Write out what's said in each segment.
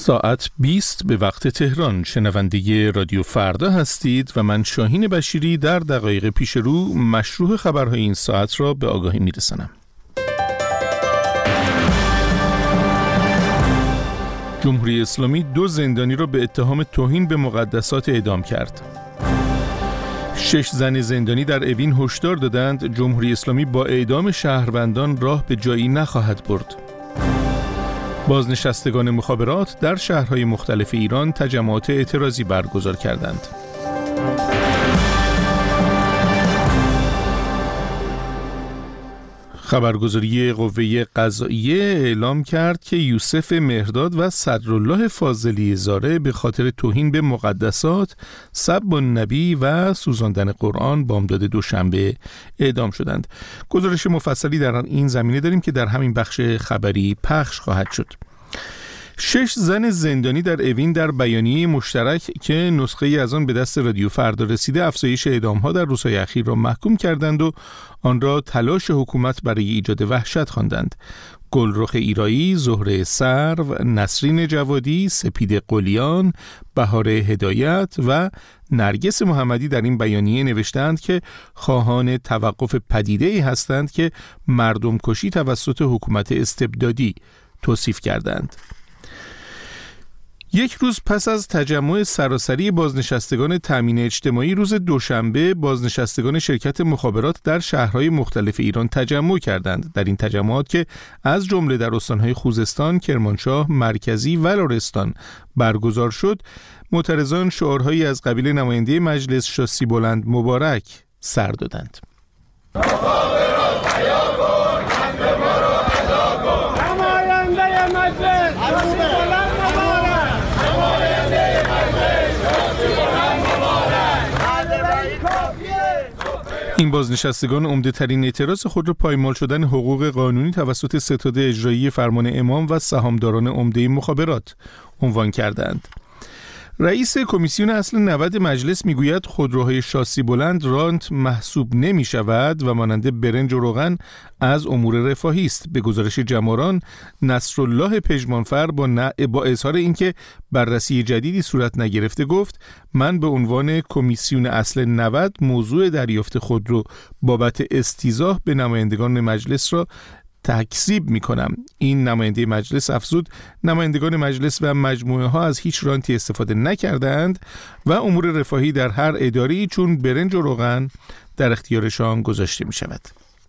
ساعت 20 به وقت تهران. شنونده رادیو فردا هستید و من شاهین بشیری در دقایق پیش رو مشروع خبرهای این ساعت را به آگاهی میرسانم. جمهوری اسلامی 2 زندانی را به اتهام توهین به مقدسات اعدام کرد. 6 زن زندانی در اوین هشدار دادند جمهوری اسلامی با اعدام شهروندان راه به جایی نخواهد برد. بازنشستگان مخابرات در شهرهای مختلف ایران تجمعات اعتراضی برگزار کردند. خبرگزاری قوه قضاییه اعلام کرد که یوسف مهرداد و صدرالله فاضلی زاره به خاطر توهین به مقدسات، سب النبی و سوزاندن قرآن بامداد دوشنبه اعدام شدند. گزارش مفصلی در این زمینه داریم که در همین بخش خبری پخش خواهد شد. 6 زن زندانی در اوین در بیانیه مشترک که نسخه ای از آن به دست رادیو فردا رسیده افزایش اعدام‌ها در روزهای اخیر را محکوم کردند و آن را تلاش حکومت برای ایجاد وحشت خواندند. گلرخ ایرایی، زهره سرو، نسرین جوادی، سپید قلیان، بهار هدایت و نرگس محمدی در این بیانیه نوشتند که خواهان توقف پدیده‌ای هستند که مردم کشی توسط حکومت استبدادی توصیف کردند. یک روز پس از تجمع سراسری بازنشستگان تامین اجتماعی روز دوشنبه، بازنشستگان شرکت مخابرات در شهرهای مختلف ایران تجمع کردند. در این تجمعات که از جمله در استانهای خوزستان، کرمانشاه، مرکزی و لرستان برگزار شد، معترضان شعارهایی از قبیل نماینده مجلس شاسی بلند مبارک سر دادند. این بازنشستگان عمده‌ترین اعتراض خود را پایمال شدن حقوق قانونی توسط ستاد اجرایی فرمان امام و سهامداران عمده مخابرات عنوان کردند. رئیس کمیسیون اصل 90 مجلس میگوید خودروهای شاسی بلند رانت محسوب نمی شود و مانند برنج و روغن از امور رفاهی است. به گزارش جماران، نصرالله پژمانفر با اظهار اینکه بررسی جدیدی صورت نگرفته گفت من به عنوان کمیسیون اصل 90 موضوع دریافت خودرو بابت استیضاح به نمایندگان مجلس را تکذیب می کنم. این نماینده مجلس افزود نمایندگان مجلس و مجموعه ها از هیچ رانتی استفاده نکردند و امور رفاهی در هر اداری چون برنج و روغن در اختیارشان گذاشته می شود.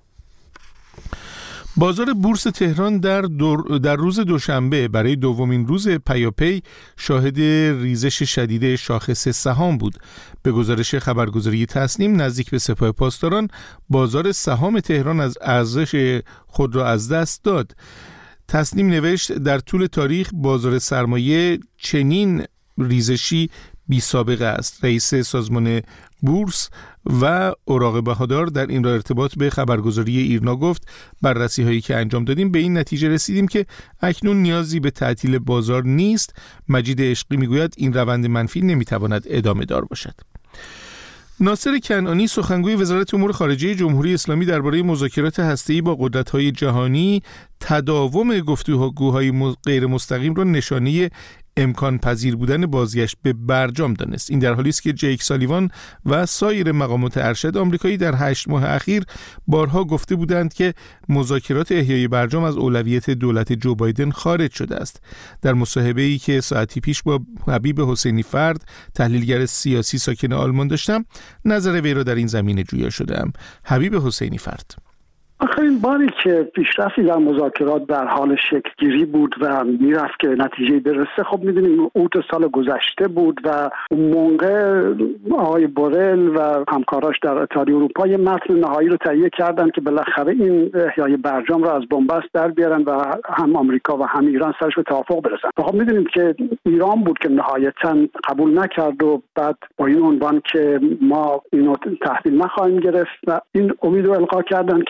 بازار بورس تهران در روز دوشنبه برای دومین روز پیاپی شاهد ریزش شدید شاخص سهام بود. به گزارش خبرگزاری تسنیم، نزدیک به سپاه پاسداران بازار سهام تهران از ارزش خود را از دست داد. تسنیم نوشت در طول تاریخ بازار سرمایه چنین ریزشی بی سابقه است. رئیس سازمان بورس و اوراق بهادار در این را ارتباط به خبرگزاری ایرنا گفت بررسی هایی که انجام دادیم به این نتیجه رسیدیم که اکنون نیازی به تعطیل بازار نیست. مجید عشقی میگوید این روند منفی نمیتواند ادامه دار باشد. ناصر کنعانی سخنگوی وزارت امور خارجه جمهوری اسلامی درباره مذاکرات هسته‌ای با قدرت‌های جهانی تداوم گفتگوهای غیر مستقیم را نشانه امکان پذیر بودن بازگشت به برجام دانست. این در حالی است که جیک سالیوان و سایر مقامات ارشد آمریکایی در 8 ماه اخیر بارها گفته بودند که مذاکرات احیای برجام از اولویت دولت جو بایدن خارج شده است. در مصاحبه‌ای که ساعتی پیش با حبیب حسینی فرد، تحلیلگر سیاسی ساکن آلمان داشتم، نظر وی را در این زمینه جویا شدم. حبیب حسینی فرد: آخرین باری که پیشرفتی در مذاکرات در حال شکل‌گیری بود و میرفت که نتیجه برسه، خب میدونیم اوت سال گذشته بود و اون موقع آقای بورل و همکاراش در اتحادیه اروپا یه متن نهایی رو تهیه کردن که بالاخره این احیای برجام رو از بن‌بست در بیارن و هم آمریکا و هم ایران سرش به توافق برسن. خب میدونیم که ایران بود که نهایتاً قبول نکرد و بعد با این عنوان که ما اینو تحویل نخواهیم گرفت و این امید رو القا کردن که با توجه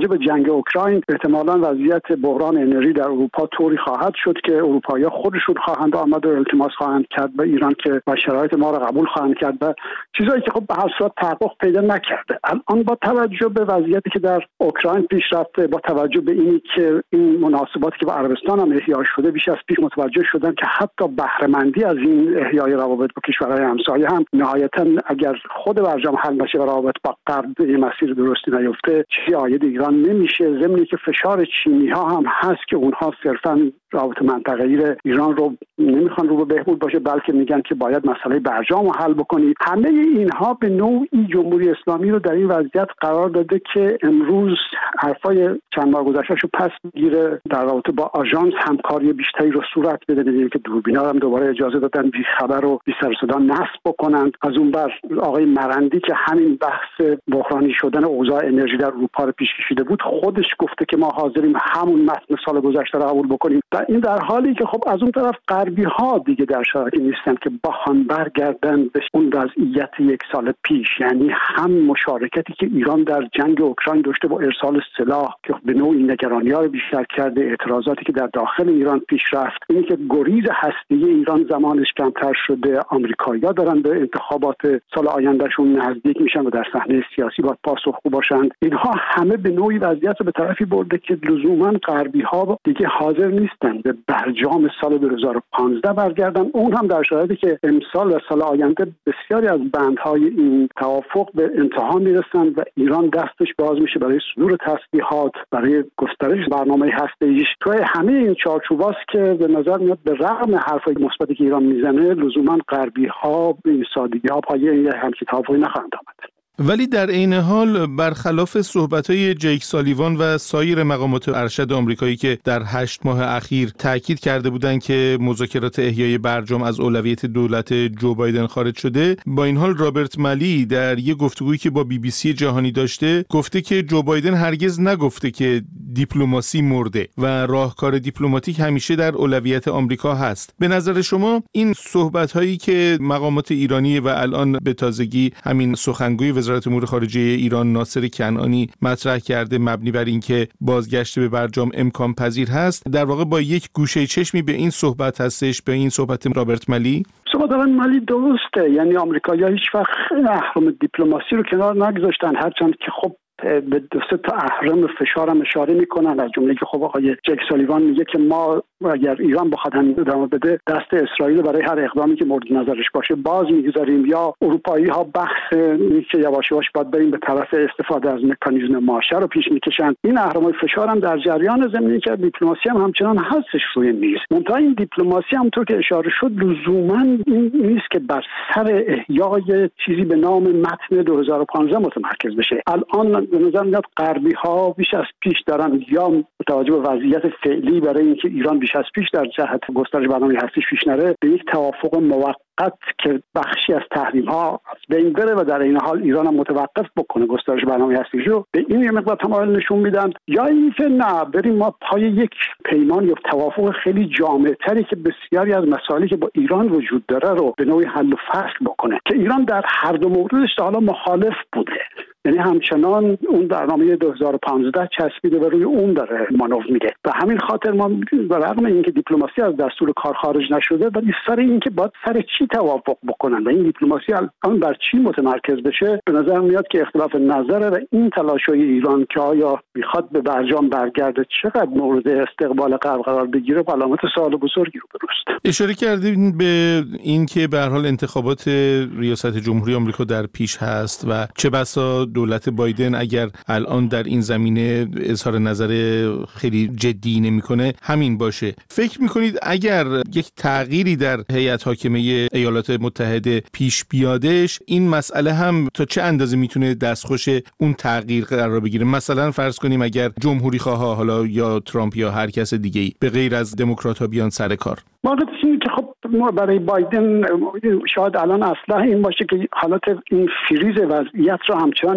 توجه به جنگ اوکراین احتمالاً وضعیت بحران انرژی در اروپا طوری خواهد شد که اروپایی‌ها خودشون خواهند آمد و التماس خواهند کرد به ایران که و شرایط ما را قبول خواهند کرد و چیزایی که خب به هر صورت تحقق پیدا نکرده. الان با توجه به وضعیتی که در اوکراین پیش رفته، با توجه به اینی که این مناسباتی که با عربستان هم احیا شده، بیش از پیش متوجه شدن که حتی بهره‌مندی از این احیای روابط با کشورهای همسایه هم نهایتاً اگر خود برجام حل نشه و روابط با غرب به مسیر درستی نیفته چیزی عاید ایران نمیشه. ضمن که فشار چینی‌ها هم هست که اونها صرفاً روابط منطقه‌ای ایران رو نمیخوان رو به بهبود باشه، بلکه میگن که باید مسئله برجام رو حل بکنید. همه اینها به نوعی جمهوری اسلامی رو در این وضعیت قرار داده که امروز حرفای چند ماه گذشته‌شو پس میگیره، در رابطه با آژانس همکاری بیشتری رو صورت بده. دیدیم که دوربینا هم دوباره اجازه دادن بی خبر و بی سر و صدا نصب بکنند. از اون بر آقای مرندی که همین بحث بحرانی شدن اوضاع انرژی در اروپا رو پیش کشیده بود، خودش گفته که ما حاضریم همون متن سال گذشته رو قبول بکنیم. این در حالی که خب از اون طرف غربی ها دیگه در شرایطی نیستن که بخوان برگردن به اون وضعیت یک سال پیش، یعنی هم مشارکتی که ایران در جنگ اوکراین داشته با ارسال سلاح که به نوعی نگرانی‌ها رو بیشتر کرده، اعتراضاتی که در داخل ایران پیش رفت، اینی که گریز هسته‌ای ایران زمانش کمتر شده، آمریکایی‌ها دارن به انتخابات سال آیندهشون نزدیک میشن و در صحنه سیاسی باید پاسخگو باشن. اینها همه به نوعی وضعیت رو به طرفی برده که لزوما غربی‌ها دیگه حاضر نیستن به برجام سال 2015 برگردن، اون هم در شرایطی که امسال و سال آینده بسیاری از بندهای این توافق به انتها میرسن و ایران دستش باز میشه برای صدور تسلیحات، برای گسترش برنامه هسته‌ایش. توی همه این چارچوباست که به نظر میاد به رغم حرفای مثبتی که ایران میزنه لزوما غربی‌ها به این سادگی‌ها پای همچین توافقی نخواهند آمد. ولی در عین حال برخلاف صحبت‌های جیک سالیوان و سایر مقامات ارشد آمریکایی که در 8 ماه اخیر تاکید کرده بودند که مذاکرات احیای برجام از اولویت دولت جو بایدن خارج شده، با این حال رابرت مالی در یک گفتگویی که با BBC جهانی داشته گفته که جو بایدن هرگز نگفته که دیپلماسی مرده و راهکار دیپلماتیک همیشه در اولویت آمریکا هست. به نظر شما این صحبت‌هایی که مقامات ایرانی و الان به تازگی همین سخنگوی وزارت امور خارجه ایران ناصر کنعانی مطرح کرده مبنی بر اینکه بازگشت به برجام امکان پذیر هست، در واقع با یک گوشه چشمی به این صحبت هستش، به این صحبت رابرت مالی؟ صحبت مالی درسته، یعنی آمریکایی‌ها هیچ وقت اهرم دیپلماسی رو کنار نگذاشتن، هرچند که خب به دو سه تا اهرم فشار هم اشاره میکنن، از جمله که خب آقای جک سالیوان میگه که ما اگر ایران بخواد ادامه بده دست اسرائیل برای هر اقدامی که مورد نظرش باشه باز میگذاریم، یا اروپایی ها بحث که یواش یواش باید بریم به طرف استفاده از مکانیزم ماشه رو پیش میکشن. این اهرم‌های فشار هم در جریان، ضمن که دیپلماسی هم همچنان هستش روی میز. منتها این دیپلماسی همونطور که اشاره شد لزوما این نیست که بر سر احیای چیزی به نام متن 2015 متمرکز بشه. الان به نظر میاد غربی ها بیش از پیش دارن یا متوجه به وضعیت فعلی برای اینکه ایران بیش از پیش در جهت گسترش برنامه هستیش پیش نره به یک توافق موقت که بخشی از تحریم ها از بین بره و در این حال ایران هم متوقف بکنه گسترش برنامه هستیش رو، به این یه مقدار تمایل نشون میدن، یا اینکه نه بریم ما پای یک پیمان یا توافق خیلی جامع‌تری که بسیاری از مسائلی که با ایران وجود داره رو به نوعی حل و فصل بکنه که ایران در هر دو موردش تا حالا مخالف بوده. یعنی همچنان اون برنامه 2015 چسبیده و روی اون داره مانور میده. و همین خاطر ما به رغم اینکه دیپلماسی از دستور کار خارج نشده ولی سر اینکه باید سر چی توافق بکنن و این دیپلماسی الان بر چی متمرکز بشه، به نظر میاد که اختلاف نظره و این تلاش‌های ایران که آیا میخواد به برجام برگرده چقدر مورد استقبال غرب قرار بگیره علامت سوال بزرگی رو درست. اشاره کردین به این که به هر حال انتخابات ریاست جمهوری آمریکا در پیش هست و چه بسا دولت بایدن اگر الان در این زمینه اظهار نظر خیلی جدی نمیکنه همین باشه. فکر میکنید اگر یک تغییری در هیئت حاکمه ایالات متحده پیش بیادش این مسئله هم تا چه اندازه میتونه دستخوش اون تغییر قرار بگیره؟ مثلا فرض کنیم اگر جمهوری خواه حالا یا ترامپ یا هر کس دیگه‌ای به غیر از دموکرات‌ها بیان سر کار. واقعا اینه که خب ما برای بایدن شاید الان اصلا این باشه که حالت این فریز وضعیت رو همچنان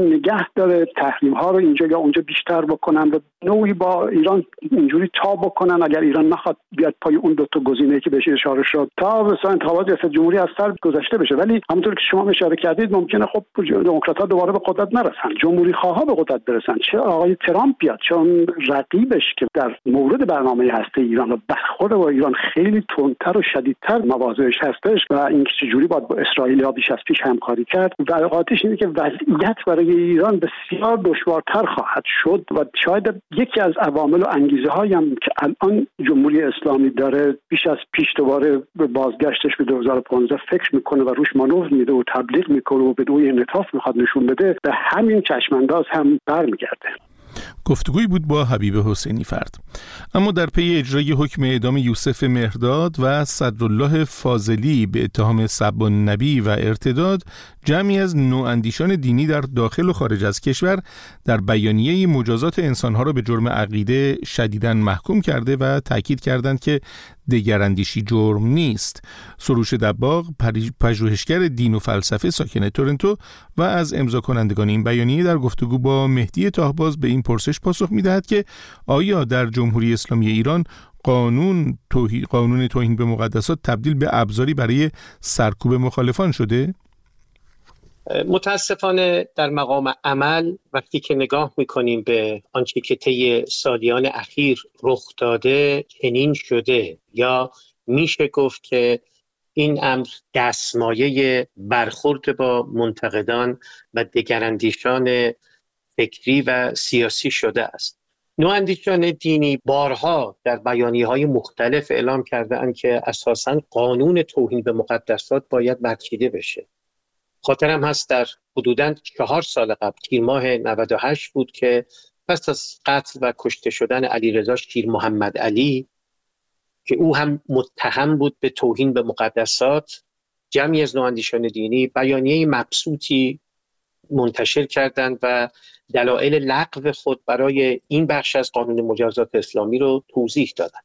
نگه داره، تحریم ها رو اینجا یا اونجا بیشتر بکنن و نوعی با ایران اینجوری تا بکنن اگر ایران نخواد بیاد پای اون دو تا گزینه‌ای که بهش اشاره شد تا مثلا انتخابات ریاست جمهوری از سر گذشته بشه. ولی همونطور که شما اشاره کردید ممکنه خب دموکرات‌ها دوباره به قدرت نرسن، جمهوری خواها به قدرت برسن، چه آقای ترامپ بیاد، چون رقیبش که در مورد برنامه هسته ایران و برخورد با ایران خیلی تندتر و شدیدتر مواضعش هستش و اینکه چجوری باید با اسرائیل یا بیش از پیش همکاری کرد و واقعیتش اینه که وضعیت برای ایران بسیار دشوارتر خواهد شد و شاید یکی از عوامل و انگیزه‌هایی هم که الان جمهوری اسلامی داره بیش از پیش دوباره به بازگشتش به 2015 فکر میکنه و روش مانور میده و تبلیغ میکنه و به دوی انعطاف میخواد نشون بده، به همین چشمانداز هم برمیگرده. گفتگویی بود با حبیب حسینی فرد. اما در پی اجرای حکم اعدام یوسف مهرداد و صدرالله فاضلی به اتهام سب النبی و ارتداد، جمعی از نواندیشان دینی در داخل و خارج از کشور در بیانیه مجازات انسانها را به جرم عقیده شدیداً محکوم کرده و تاکید کردند که دگراندیشی جرم نیست. سروش دباغ، پژوهشگر دین و فلسفه ساکن تورنتو و از امضا کنندگان این بیانیه، در گفتگو با مهدی تاهباز به این پرسش پاسخ می‌دهد که آیا در جمهوری اسلامی ایران قانون توهین به مقدسات تبدیل به ابزاری برای سرکوب مخالفان شده؟ متاسفانه در مقام عمل وقتی که نگاه میکنیم به آنچه که طی سالیان اخیر رخ داده چنین شده، یا میشه گفت که این امر دستمایه برخورد با منتقدان و دگراندیشان فکری و سیاسی شده است. نواندیشان دینی بارها در بیانیه‌های مختلف اعلام کرده‌اند که اساساً قانون توهین به مقدسات باید برچیده بشه. خاطرم هست در حدوداً 4 سال قبل، تیر ماه 98 بود که پس از قتل و کشته شدن علیرضا شیر محمد علی که او هم متهم بود به توهین به مقدسات، جمعی از نواندیشان دینی بیانیه مبسوطی منتشر کردند و دلایل لغو خود برای این بخش از قانون مجازات اسلامی رو توضیح دادند.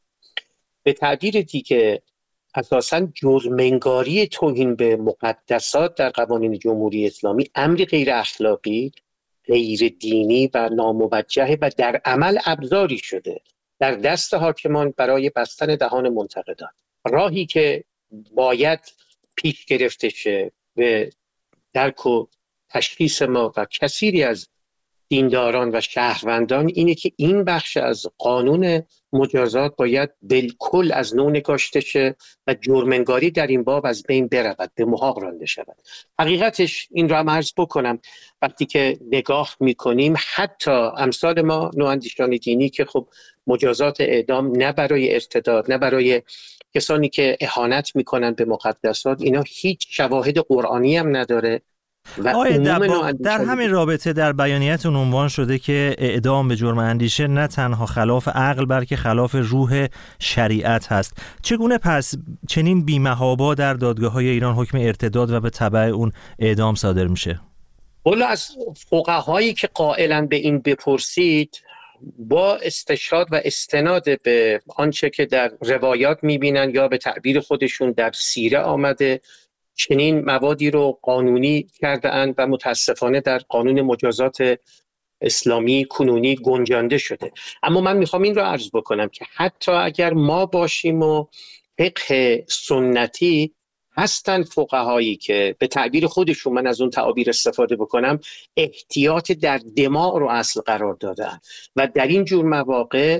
به تعبیر دیگه اساساً جرم‌انگاری توهین به مقدسات در قوانین جمهوری اسلامی امری غیر اخلاقی، غیر دینی و ناموجه و در عمل ابزاری شده در دست حاکمان برای بستن دهان منتقدان. راهی که باید پیش گرفته شه به درک و تشخیص ما و کثیری از دینداران و شهروندان اینه که این بخش از قانون مجازات باید بالکل از نو نگاشته شه و جرم‌انگاری در این باب از بین برود، به محاق رانده شود. حقیقتش این را عرض بکنم، وقتی که نگاه میکنیم حتی امثال ما نواندیشان دینی که خب مجازات اعدام نه برای ارتداد، نه برای کسانی که اهانت میکنن به مقدسات، اینا هیچ شواهد قرآنی هم نداره. آقای دباغ، در همین رابطه در بیانیه‌تون عنوان شده که اعدام به جرم اندیشه نه تنها خلاف عقل بلکه خلاف روح شریعت هست. چگونه پس چنین بی‌محابا در دادگاه‌های ایران حکم ارتداد و به تبع اون اعدام صادر میشه؟ والا از فقهایی که قائلن به این بپرسید، با استشهاد و استناد به آنچه که در روایات میبینن یا به تعبیر خودشون در سیره آمده، چنین موادی رو قانونی کرده اند و متاسفانه در قانون مجازات اسلامی کنونی گنجانده شده. اما من میخوام این رو عرض بکنم که حتی اگر ما باشیم و فقه سنتی، هستن فقهایی که به تعبیر خودشون، من از اون تعابیر استفاده بکنم، احتیاط در دماء رو اصل قرار دادن و در این جور مواقع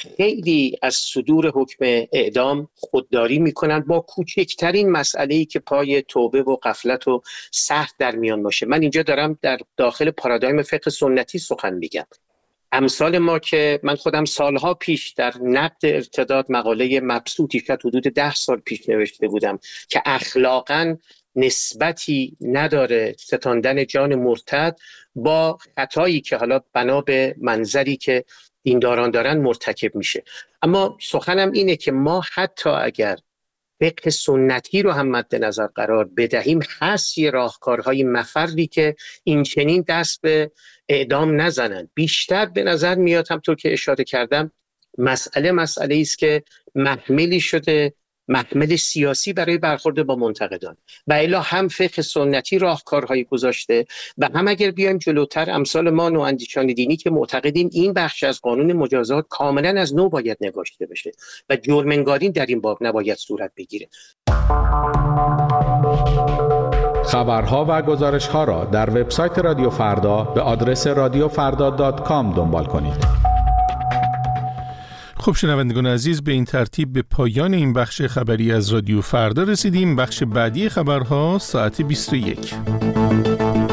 خیلی از صدور حکم اعدام خودداری میکنن با کوچکترین مسئله‌ای که پای توبه و غفلت و سهو در میان باشه. من اینجا دارم در داخل پارادایم فقه سنتی سخن میگم. امثال ما که من خودم سالها پیش در نقد ارتداد مقاله مبسوطی که حدود 10 سال پیش نوشته بودم که اخلاقاً نسبتی نداره ستاندن جان مرتد با خطایی که حالا بنا به منظری که دینداران دارن مرتکب میشه. اما سخنم اینه که ما حتی اگر فقه سنتی رو هم مد نظر قرار بدهیم، هست یه راهکارهای مفری که این چنین دست به اعدام نزنن. بیشتر به نظر میاد همطور که اشاره کردم مسئله است که محملی شده محمل سیاسی برای برخورد با منتقدان و الا هم فقه سنتی راهکارهایی گذاشته و هم اگر بیایم جلوتر امثال ما نواندیشان دینی که معتقدیم این بخش از قانون مجازات کاملا از نو باید نگاشته بشه و جرم‌انگاری در این باب نباید صورت بگیره. خبرها و گزارش‌ها را در وبسایت رادیو فردا به آدرس radiofarda.com دنبال کنید. خب شنوندگان عزیز، به این ترتیب به پایان این بخش خبری از رادیو فردا رسیدیم. بخش بعدی خبرها ساعت 21.